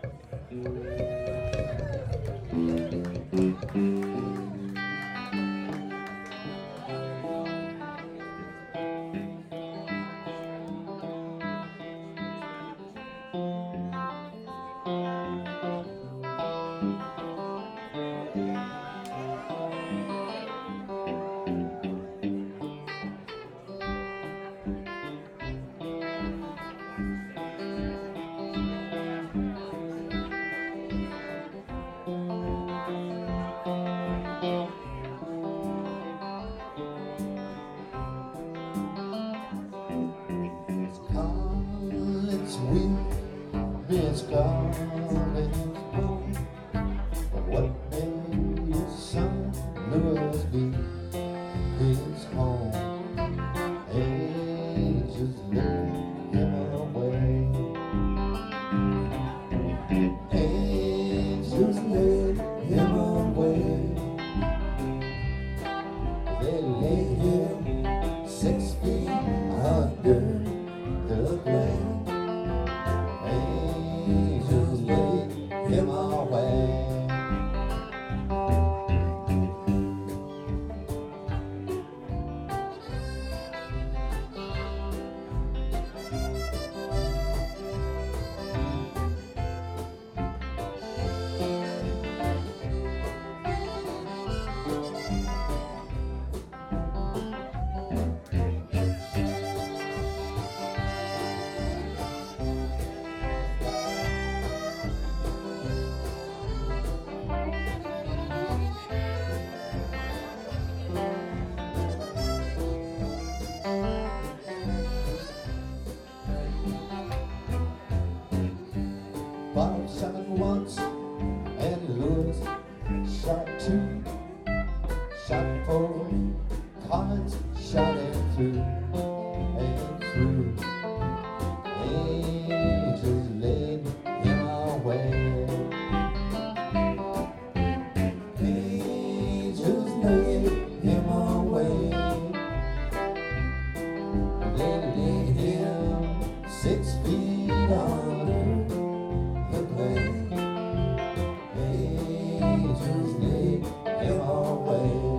Miss Garland's home. What may St. Louis be his home? Ages led him away. Ages led him away. They laid him 6 feet under the ground. Angels laid him away. Bob shot once, and Lewis shot 2. Shot 4, Collins shot him through and through. Angels led him away. Angels led him away. They laid him 6 feet under. Angels laid him away.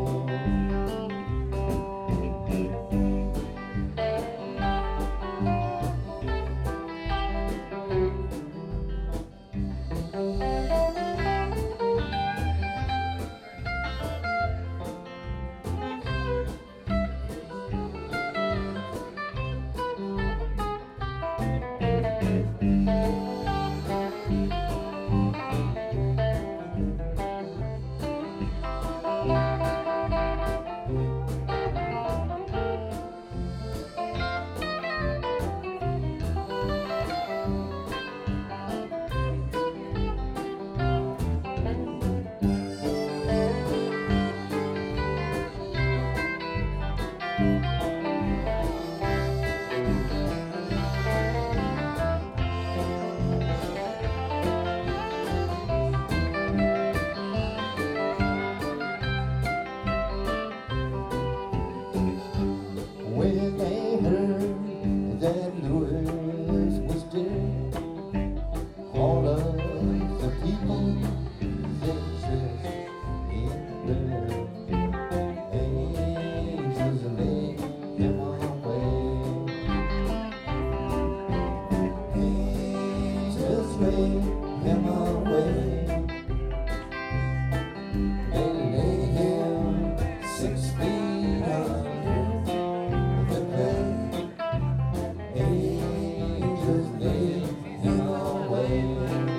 When they heard that Lewis was dead, all of the people, they dressed in red. Angels laid him away. Angels laid him away. They laid him 6 feet under. Angels laid him away.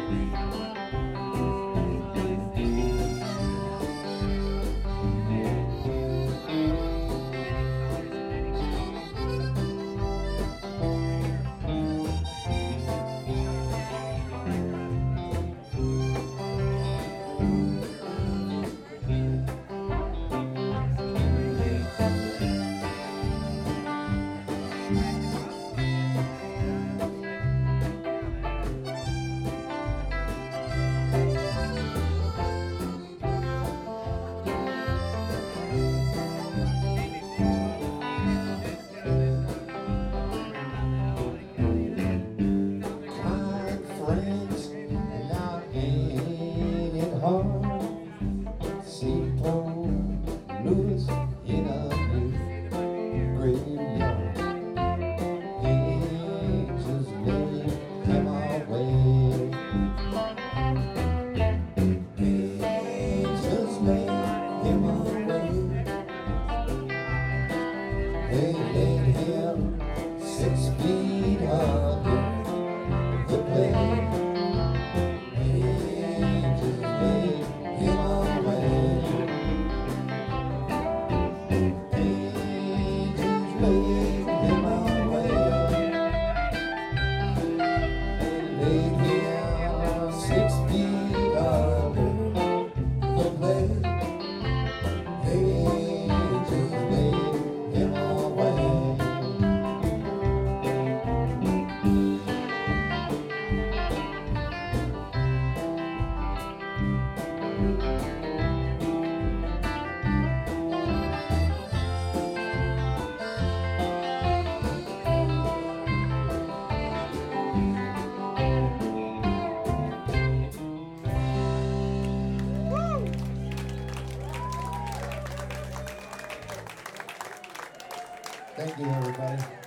Thank you, everybody.